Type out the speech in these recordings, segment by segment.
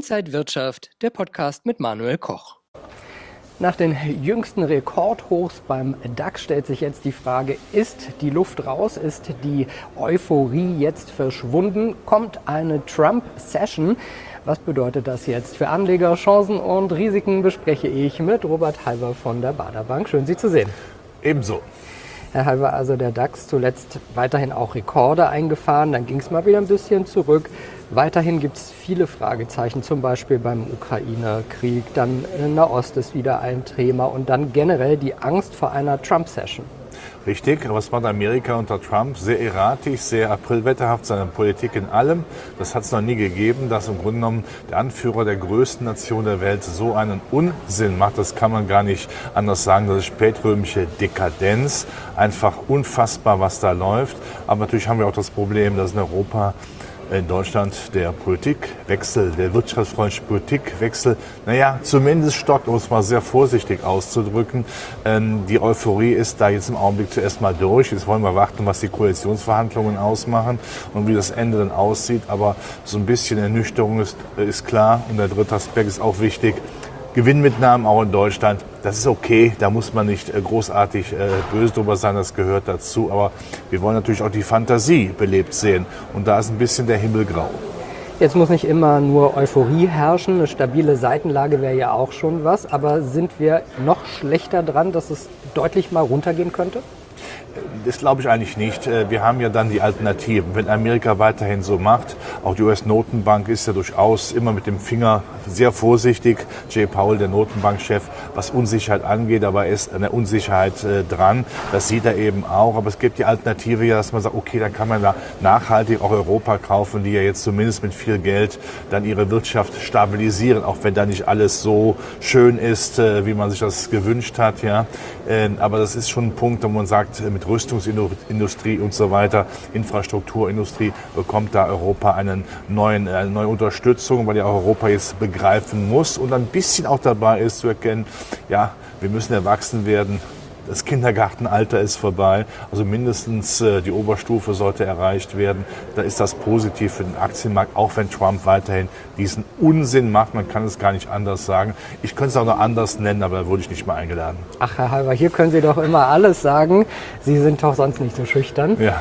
Inside Wirtschaft, der Podcast mit Manuel Koch. Nach den jüngsten Rekordhochs beim DAX stellt sich jetzt die Frage, ist die Luft raus, ist die Euphorie jetzt verschwunden, kommt eine Trump-Session? Was bedeutet das jetzt für Anleger? Chancen und Risiken bespreche ich mit Robert Halber von der Baader Bank. Schön, Sie zu sehen. Ebenso. Herr Halber, also der DAX zuletzt weiterhin auch Rekorde eingefahren, dann ging es mal wieder ein bisschen zurück. Weiterhin gibt es viele Fragezeichen, zum Beispiel beim Ukraine-Krieg, dann Nahost ist wieder ein Thema und dann generell die Angst vor einer Trump-Session. Richtig, was macht Amerika unter Trump? Sehr erratisch, sehr aprilwetterhaft, seine Politik in allem. Das hat es noch nie gegeben, dass im Grunde genommen der Anführer der größten Nation der Welt so einen Unsinn macht. Das kann man gar nicht anders sagen. Das ist spätrömische Dekadenz. Einfach unfassbar, was da läuft. Aber natürlich haben wir auch das Problem, dass in Europa, in Deutschland der Politikwechsel, der wirtschaftsfreundliche Politikwechsel, zumindest stockt, um es mal sehr vorsichtig auszudrücken. Die Euphorie ist da jetzt im Augenblick zuerst mal durch. Jetzt wollen wir warten, was die Koalitionsverhandlungen ausmachen und wie das Ende dann aussieht. Aber so ein bisschen Ernüchterung ist klar. Und der dritte Aspekt ist auch wichtig. Gewinnmitnahmen auch in Deutschland, das ist okay, da muss man nicht großartig böse drüber sein, das gehört dazu. Aber wir wollen natürlich auch die Fantasie belebt sehen und da ist ein bisschen der Himmel grau. Jetzt muss nicht immer nur Euphorie herrschen, eine stabile Seitenlage wäre ja auch schon was, aber sind wir noch schlechter dran, dass es deutlich mal runtergehen könnte? Das glaube ich eigentlich nicht. Wir haben ja dann die Alternativen. Wenn Amerika weiterhin so macht, auch die US-Notenbank ist ja durchaus immer mit dem Finger sehr vorsichtig. Jay Powell, der Notenbankchef, was Unsicherheit angeht, aber er ist an der Unsicherheit dran. Das sieht er eben auch. Aber es gibt die Alternative ja, dass man sagt, okay, dann kann man da nachhaltig auch Europa kaufen, die ja jetzt zumindest mit viel Geld dann ihre Wirtschaft stabilisieren, auch wenn da nicht alles so schön ist, wie man sich das gewünscht hat. Ja. Aber das ist schon ein Punkt, wo man sagt, mit Rüstungsindustrie und so weiter, Infrastrukturindustrie, bekommt da Europa eine neue Unterstützung, weil ja Europa jetzt begreifen muss und ein bisschen auch dabei ist zu erkennen, ja, wir müssen erwachsen werden. Das Kindergartenalter ist vorbei, also mindestens die Oberstufe sollte erreicht werden. Da ist das positiv für den Aktienmarkt, auch wenn Trump weiterhin diesen Unsinn macht. Man kann es gar nicht anders sagen. Ich könnte es auch noch anders nennen, aber da wurde ich nicht mal eingeladen. Ach, Herr Halber, hier können Sie doch immer alles sagen. Sie sind doch sonst nicht so schüchtern. Ja.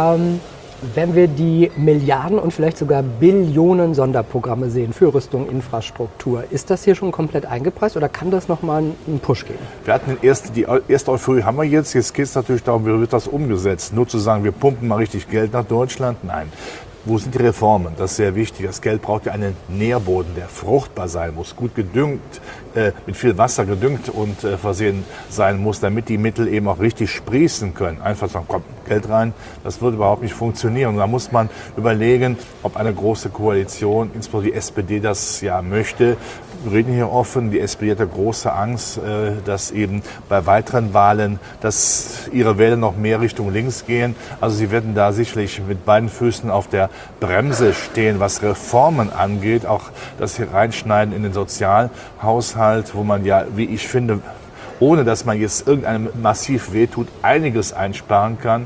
Wenn wir die Milliarden und vielleicht sogar Billionen Sonderprogramme sehen für Rüstung, Infrastruktur, ist das hier schon komplett eingepreist oder kann das nochmal einen Push geben? Wir hatten die erste Euphorie haben wir jetzt. Jetzt geht es natürlich darum, wie wird das umgesetzt. Nur zu sagen, wir pumpen mal richtig Geld nach Deutschland? Nein. Wo sind die Reformen? Das ist sehr wichtig. Das Geld braucht ja einen Nährboden, der fruchtbar sein muss, gut gedüngt, mit viel Wasser gedüngt und versehen sein muss, damit die Mittel eben auch richtig sprießen können. Einfach sagen, komm, Geld rein, das wird überhaupt nicht funktionieren. Und da muss man überlegen, ob eine große Koalition, insbesondere die SPD, das ja möchte. Wir reden hier offen, die SPD hat ja große Angst, dass eben bei weiteren Wahlen, dass ihre Wähler noch mehr Richtung links gehen. Also sie werden da sicherlich mit beiden Füßen auf der Bremse stehen, was Reformen angeht, auch das hier reinschneiden in den Sozialhaushalt, wo man ja, wie ich finde, ohne dass man jetzt irgendeinem massiv wehtut, einiges einsparen kann.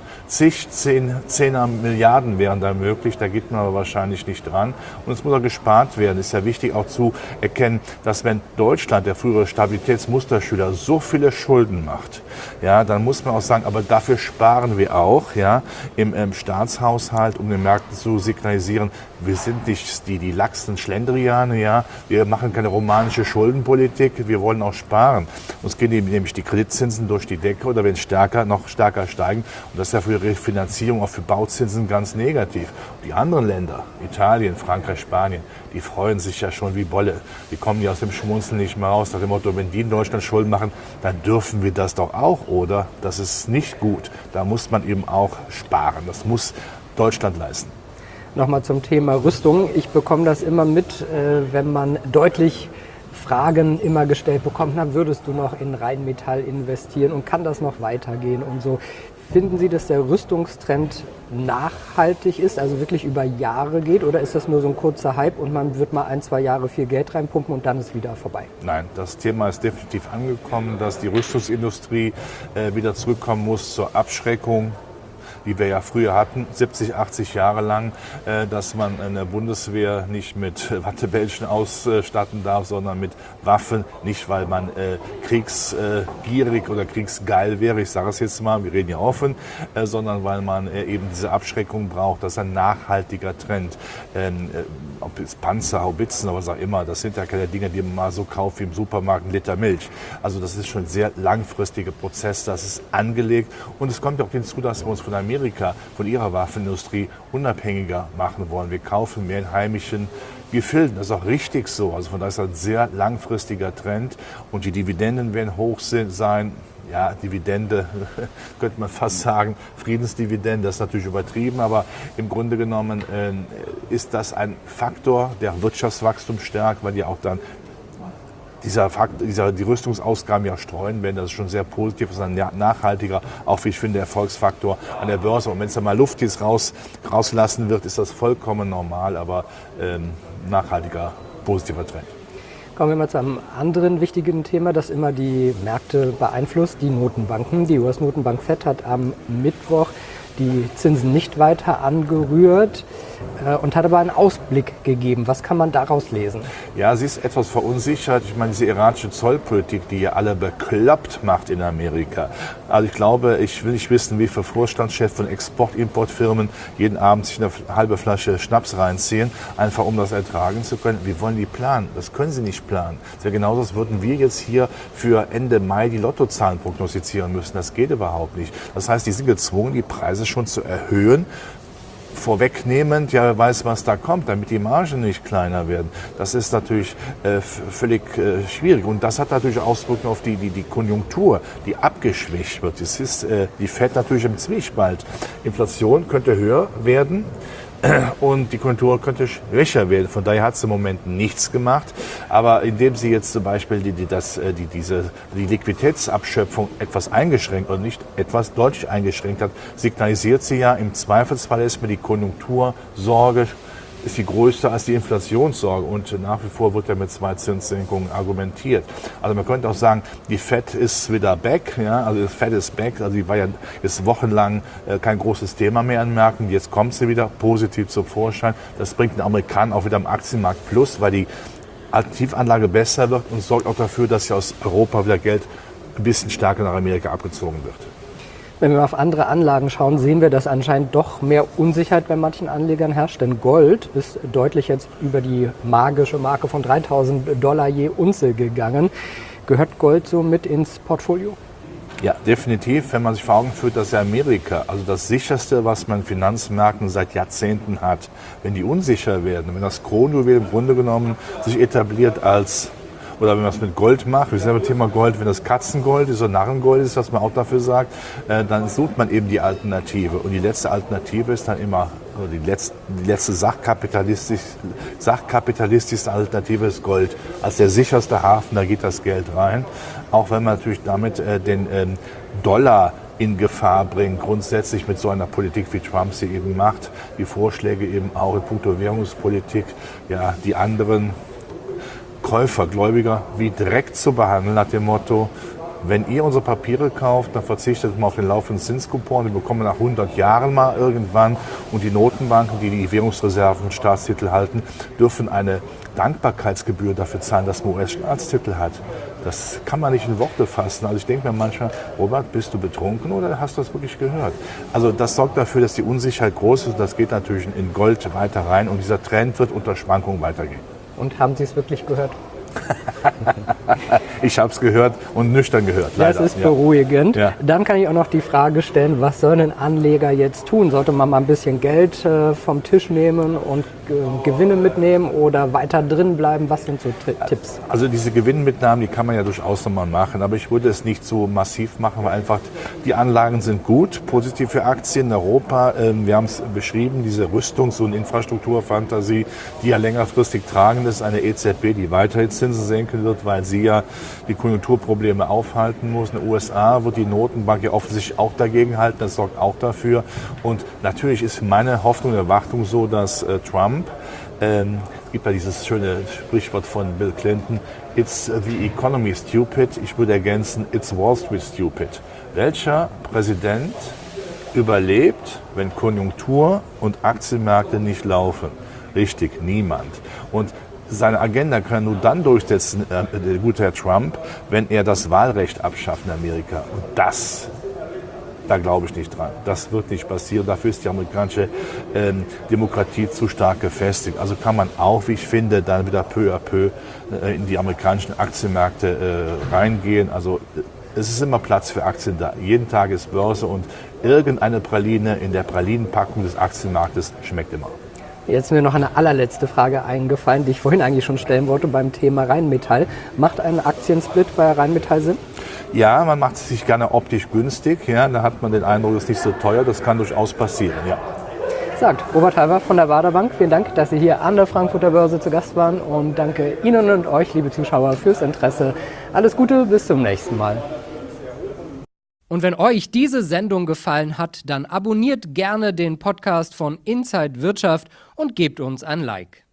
Zehner Milliarden wären da möglich, da geht man aber wahrscheinlich nicht dran. Und es muss auch gespart werden. Es ist ja wichtig auch zu erkennen, dass wenn Deutschland, der frühere Stabilitätsmusterschüler, so viele Schulden macht, ja, dann muss man auch sagen, aber dafür sparen wir auch, ja, im Staatshaushalt, um den Märkten zu signalisieren, wir sind nicht die laxen Schlendriane, ja, wir machen keine romanische Schuldenpolitik, wir wollen auch sparen. Uns gehen nämlich die Kreditzinsen durch die Decke oder wenn es noch stärker steigen. Und das ist ja für die Refinanzierung, auch für Bauzinsen ganz negativ. Und die anderen Länder, Italien, Frankreich, Spanien, die freuen sich ja schon wie Bolle. Die kommen ja aus dem Schmunzeln nicht mehr raus. Nach dem Motto, wenn die in Deutschland Schulden machen, dann dürfen wir das doch auch, oder? Das ist nicht gut. Da muss man eben auch sparen. Das muss Deutschland leisten. Nochmal zum Thema Rüstung. Ich bekomme das immer mit, wenn man deutlich Fragen immer gestellt bekommt, na, würdest du noch in Rheinmetall investieren und kann das noch weitergehen und so. Finden Sie, dass der Rüstungstrend nachhaltig ist, also wirklich über Jahre geht, oder ist das nur so ein kurzer Hype und man wird mal 1-2 Jahre viel Geld reinpumpen und dann ist wieder vorbei? Nein, das Thema ist definitiv angekommen, dass die Rüstungsindustrie wieder zurückkommen muss zur Abschreckung. die wir ja früher hatten, 70, 80 Jahre lang, dass man eine Bundeswehr nicht mit Wattebällchen ausstatten darf, sondern mit Waffen, nicht weil man kriegsgierig oder kriegsgeil wäre, ich sage es jetzt mal, wir reden ja offen, sondern weil man eben diese Abschreckung braucht. Das ist ein nachhaltiger Trend. Ob es Panzer, Haubitzen oder was auch immer, das sind ja keine Dinge, die man mal so kauft wie im Supermarkt einen Liter Milch. Also das ist schon ein sehr langfristiger Prozess, das ist angelegt. Und es kommt auch hinzu, dass wir uns von Amerika, von ihrer Waffenindustrie unabhängiger machen wollen. Wir kaufen mehr in heimischen Gefilden. Das ist auch richtig so. Also von daher ist das ein sehr langfristiger Trend. Und die Dividenden werden hoch sein. Ja, Dividende, könnte man fast sagen, Friedensdividende, das ist natürlich übertrieben, aber im Grunde genommen ist das ein Faktor, der Wirtschaftswachstum stärkt, weil ja auch dann die Rüstungsausgaben ja streuen werden. Das ist schon sehr positiv, das ist ein nachhaltiger, auch wie ich finde, Erfolgsfaktor an der Börse. Und wenn es dann mal Luft jetzt rauslassen wird, ist das vollkommen normal, aber nachhaltiger, positiver Trend. Kommen wir mal zu einem anderen wichtigen Thema, das immer die Märkte beeinflusst, die Notenbanken. Die US-Notenbank Fed hat am Mittwoch die Zinsen nicht weiter angerührt und hat aber einen Ausblick gegeben. Was kann man daraus lesen? Ja, sie ist etwas verunsichert. Ich meine, diese iranische Zollpolitik, die ja alle bekloppt macht in Amerika. Also ich glaube, ich will nicht wissen, wie viele Vorstandschefs von Export-Import-Firmen jeden Abend sich eine halbe Flasche Schnaps reinziehen, einfach um das ertragen zu können. Wir wollen die planen. Das können sie nicht planen. Das ist ja genauso, als würden wir jetzt hier für Ende Mai die Lottozahlen prognostizieren müssen. Das geht überhaupt nicht. Das heißt, die sind gezwungen, die Preise schon zu erhöhen, vorwegnehmend, ja, wer weiß, was da kommt, damit die Margen nicht kleiner werden. Das ist natürlich völlig schwierig. Und das hat natürlich Auswirkungen auf die Konjunktur, die abgeschwächt wird. Das ist die Fed natürlich im Zwiespalt. Inflation könnte höher werden. Und die Konjunktur könnte schwächer werden. Von daher hat sie im Moment nichts gemacht. Aber indem sie jetzt zum Beispiel die Liquiditätsabschöpfung etwas eingeschränkt oder nicht etwas deutlich eingeschränkt hat, signalisiert sie ja, im Zweifelsfall ist mir die Konjunktursorge ist die größte als die Inflationssorge. Und nach wie vor wird ja mit 2 Zinssenkungen argumentiert. Also man könnte auch sagen, die Fed ist wieder back. Ja? Also die Fed ist back. Also die war ja jetzt wochenlang kein großes Thema mehr an Märkten. Jetzt kommt sie wieder positiv zum Vorschein. Das bringt den Amerikanern auch wieder am Aktienmarkt Plus, weil die Alternativanlage besser wird und sorgt auch dafür, dass ja aus Europa wieder Geld ein bisschen stärker nach Amerika abgezogen wird. Wenn wir auf andere Anlagen schauen, sehen wir, dass anscheinend doch mehr Unsicherheit bei manchen Anlegern herrscht. Denn Gold ist deutlich jetzt über die magische Marke von $3.000 je Unze gegangen. Gehört Gold so mit ins Portfolio? Ja, definitiv, wenn man sich vor Augen führt, dass ja Amerika, also das sicherste, was man in Finanzmärkten seit Jahrzehnten hat, wenn die unsicher werden, wenn das Kronjuwel im Grunde genommen sich etabliert als, oder wenn man es mit Gold macht, wir sind ja beim Thema Gold, wenn das Katzengold ist oder Narrengold ist, was man auch dafür sagt, dann sucht man eben die Alternative. Und die letzte Alternative ist dann immer, oder die letzte sachkapitalistischste Alternative ist Gold. Als der sicherste Hafen, da geht das Geld rein. Auch wenn man natürlich damit den Dollar in Gefahr bringt, grundsätzlich mit so einer Politik, wie Trump sie eben macht, die Vorschläge eben auch in puncto Währungspolitik, ja, die anderen Käufer, Gläubiger wie Dreck zu behandeln, nach dem Motto, wenn ihr unsere Papiere kauft, dann verzichtet mal auf den laufenden Zinskupon, die bekommen wir nach 100 Jahren mal irgendwann, und die Notenbanken, die die Währungsreserven und Staatstitel halten, dürfen eine Dankbarkeitsgebühr dafür zahlen, dass man US-Staatstitel hat. Das kann man nicht in Worte fassen. Also ich denke mir manchmal, Robert, bist du betrunken oder hast du das wirklich gehört? Also das sorgt dafür, dass die Unsicherheit groß ist, und das geht natürlich in Gold weiter rein, und dieser Trend wird unter Schwankungen weitergehen. Und haben Sie es wirklich gehört? Ich habe es gehört und nüchtern gehört, leider. Das ist beruhigend. Ja. Dann kann ich auch noch die Frage stellen, was soll ein Anleger jetzt tun? Sollte man mal ein bisschen Geld vom Tisch nehmen und Gewinne mitnehmen oder weiter drin bleiben? Was sind so Tipps? Also diese Gewinnmitnahmen, die kann man ja durchaus nochmal machen, aber ich würde es nicht so massiv machen, weil einfach die Anlagen sind gut, positiv für Aktien in Europa. Wir haben es beschrieben, diese Rüstungs- und Infrastrukturfantasie, die ja längerfristig tragend ist, eine EZB, die weiterhin Zinsen senken wird, weil sie ja die Konjunkturprobleme aufhalten muss. In den USA wird die Notenbank ja offensichtlich auch dagegen halten, das sorgt auch dafür. Und natürlich ist meine Hoffnung und Erwartung so, dass Trump, es gibt ja dieses schöne Sprichwort von Bill Clinton, it's the economy stupid, ich würde ergänzen, it's Wall Street stupid. Welcher Präsident überlebt, wenn Konjunktur und Aktienmärkte nicht laufen? Richtig, niemand. Und seine Agenda kann nur dann durchsetzen, der gute Herr Trump, wenn er das Wahlrecht abschafft in Amerika. Und da glaube ich nicht dran. Das wird nicht passieren. Dafür ist die amerikanische Demokratie zu stark gefestigt. Also kann man auch, wie ich finde, dann wieder peu à peu in die amerikanischen Aktienmärkte reingehen. Also es ist immer Platz für Aktien da. Jeden Tag ist Börse und irgendeine Praline in der Pralinenpackung des Aktienmarktes schmeckt immer. Jetzt ist mir noch eine allerletzte Frage eingefallen, die ich vorhin eigentlich schon stellen wollte beim Thema Rheinmetall. Macht ein Aktiensplit bei Rheinmetall Sinn? Ja, man macht es sich gerne optisch günstig. Ja, da hat man den Eindruck, es ist nicht so teuer. Das kann durchaus passieren, ja. Sagt Robert Halver von der Baader Bank. Vielen Dank, dass Sie hier an der Frankfurter Börse zu Gast waren. Und danke Ihnen und euch, liebe Zuschauer, fürs Interesse. Alles Gute, bis zum nächsten Mal. Und wenn euch diese Sendung gefallen hat, dann abonniert gerne den Podcast von Inside Wirtschaft und gebt uns ein Like.